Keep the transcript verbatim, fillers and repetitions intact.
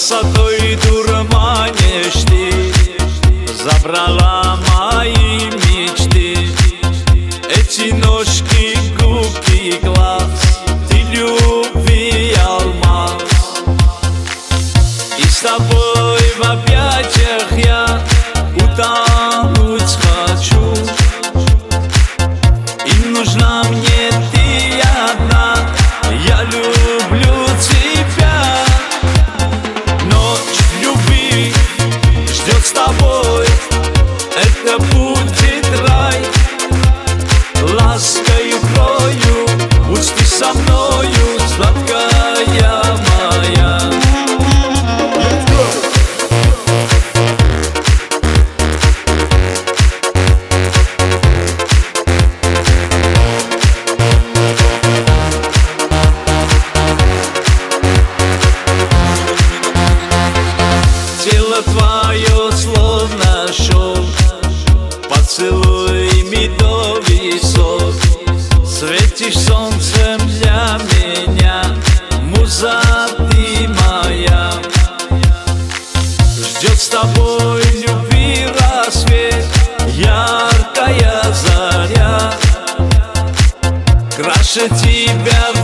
Красотой дурманишь ты, забрала мои мечты. Эти ножки, губки, глаз, ты любви алмаз. И с тобой в объятиях я утонуть хочу. И нужна мне ты одна, я люблю тебя. Ночь любви ждет с тобой, это будет рай. Ласкою крою, будь ты со мною, сладкая моя. Тело твое словно шел, поцелуй медовый сок. Светишь солнцем для меня, муза ты моя. Ждет с тобой любви рассвет, яркая заря. Краше тебя